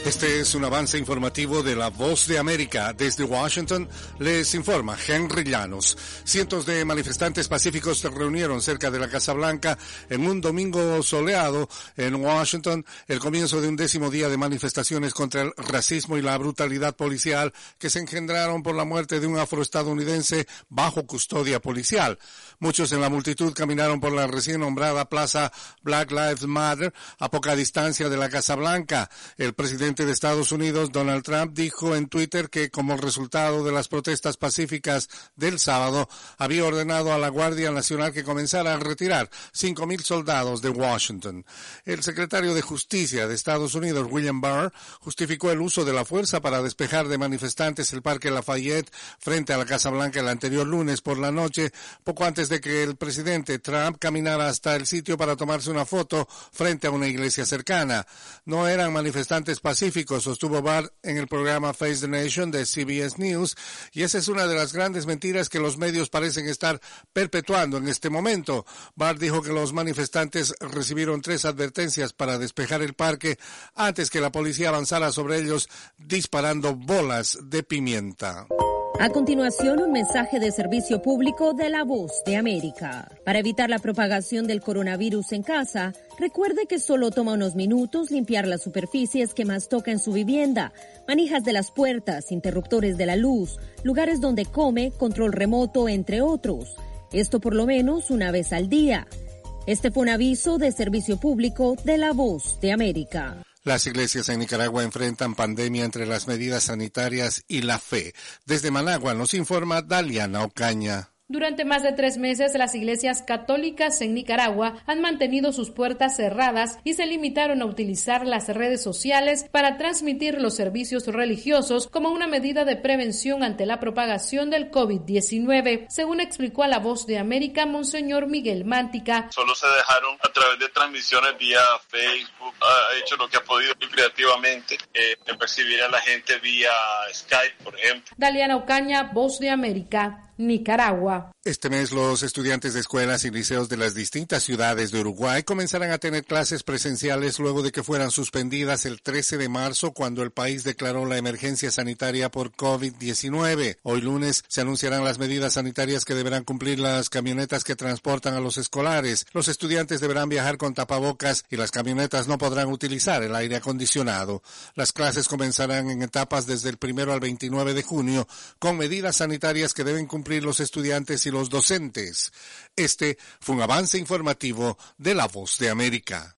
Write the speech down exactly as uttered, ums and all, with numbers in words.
Este es un avance informativo de La Voz de América. Desde Washington les informa Henry Llanos. Cientos de manifestantes pacíficos se reunieron cerca de la Casa Blanca en un domingo soleado en Washington, el comienzo de un décimo día de manifestaciones contra el racismo y la brutalidad policial que se engendraron por la muerte de un afroestadounidense bajo custodia policial. Muchos en la multitud caminaron por la recién nombrada plaza Black Lives Matter a poca distancia de la Casa Blanca. El presidente de Estados Unidos, Donald Trump, dijo en Twitter que como resultado de las protestas pacíficas del sábado, había ordenado a la Guardia Nacional que comenzara a retirar cinco mil soldados de Washington. El secretario de Justicia de Estados Unidos, William Barr, justificó el uso de la fuerza para despejar de manifestantes el Parque Lafayette frente a la Casa Blanca el anterior lunes por la noche, poco antes de que el presidente Trump caminara hasta el sitio para tomarse una foto frente a una iglesia cercana. No eran manifestantes pacíficos, sostuvo Barr en el programa Face the Nation de C B S News, y esa es una de las grandes mentiras que los medios parecen estar perpetuando en este momento. Barr dijo que los manifestantes recibieron tres advertencias para despejar el parque antes que la policía avanzara sobre ellos disparando bolas de pimienta. A continuación, un mensaje de servicio público de La Voz de América. Para evitar la propagación del coronavirus en casa, recuerde que solo toma unos minutos limpiar las superficies que más toca en su vivienda, manijas de las puertas, interruptores de la luz, lugares donde come, control remoto, entre otros. Esto por lo menos una vez al día. Este fue un aviso de servicio público de La Voz de América. Las iglesias en Nicaragua enfrentan pandemia entre las medidas sanitarias y la fe. Desde Managua nos informa Daliana Ocaña. Durante más de tres meses, las iglesias católicas en Nicaragua han mantenido sus puertas cerradas y se limitaron a utilizar las redes sociales para transmitir los servicios religiosos como una medida de prevención ante la propagación del COVID diecinueve. Según explicó a La Voz de América, Monseñor Miguel Mántica. Solo se dejaron a través de transmisiones vía Facebook, ha hecho lo que ha podido creativamente, eh, percibir a la gente vía Skype, por ejemplo. Daliana Ocaña, Voz de América, Nicaragua. Este mes los estudiantes de escuelas y liceos de las distintas ciudades de Uruguay comenzarán a tener clases presenciales luego de que fueran suspendidas el trece de marzo cuando el país declaró la emergencia sanitaria por COVID diecinueve. Hoy lunes se anunciarán las medidas sanitarias que deberán cumplir las camionetas que transportan a los escolares. Los estudiantes deberán viajar con tapabocas y las camionetas no podrán utilizar el aire acondicionado. Las clases comenzarán en etapas desde el primero al veintinueve de junio con medidas sanitarias que deben cumplir los estudiantes y los docentes. Este fue un avance informativo de La Voz de América.